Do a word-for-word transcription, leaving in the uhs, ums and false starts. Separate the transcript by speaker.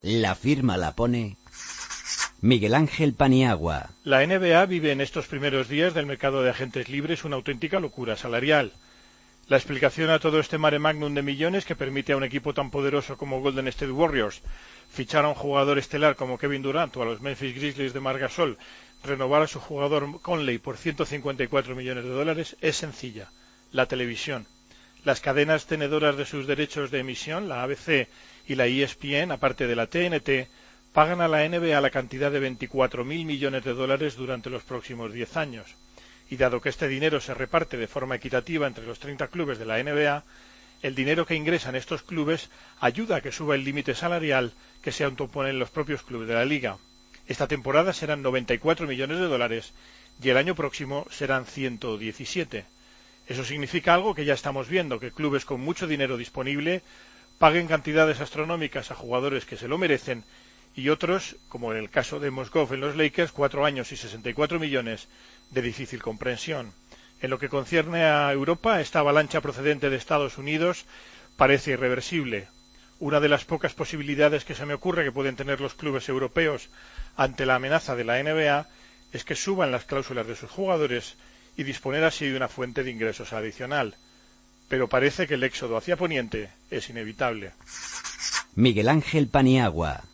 Speaker 1: La firma la pone Miguel Ángel Paniagua.
Speaker 2: La N B A vive en estos primeros días del mercado de agentes libres una auténtica locura salarial. La explicación a todo este mare magnum de millones que permite a un equipo tan poderoso como Golden State Warriors fichar a un jugador estelar como Kevin Durant o a los Memphis Grizzlies de Marc Gasol renovar a su jugador Conley por ciento cincuenta y cuatro millones de dólares es sencilla: la televisión. Las cadenas tenedoras de sus derechos de emisión, la A B C y la E S P N, aparte de la T N T, pagan a la N B A la cantidad de veinticuatro mil millones de dólares durante los próximos diez años. Y dado que este dinero se reparte de forma equitativa entre los treinta clubes de la N B A, el dinero que ingresan estos clubes ayuda a que suba el límite salarial que se autoponen los propios clubes de la liga. Esta temporada serán noventa y cuatro millones de dólares y el año próximo serán ciento diecisiete. Eso significa algo que ya estamos viendo, que clubes con mucho dinero disponible paguen cantidades astronómicas a jugadores que se lo merecen y otros, como en el caso de Mozgov en los Lakers, cuatro años y sesenta y cuatro millones, de difícil comprensión. En lo que concierne a Europa, esta avalancha procedente de Estados Unidos parece irreversible. Una de las pocas posibilidades que se me ocurre que pueden tener los clubes europeos ante la amenaza de la N B A es que suban las cláusulas de sus jugadores y disponer así de una fuente de ingresos adicional. Pero parece que el éxodo hacia Poniente es inevitable.
Speaker 1: Miguel Ángel Paniagua.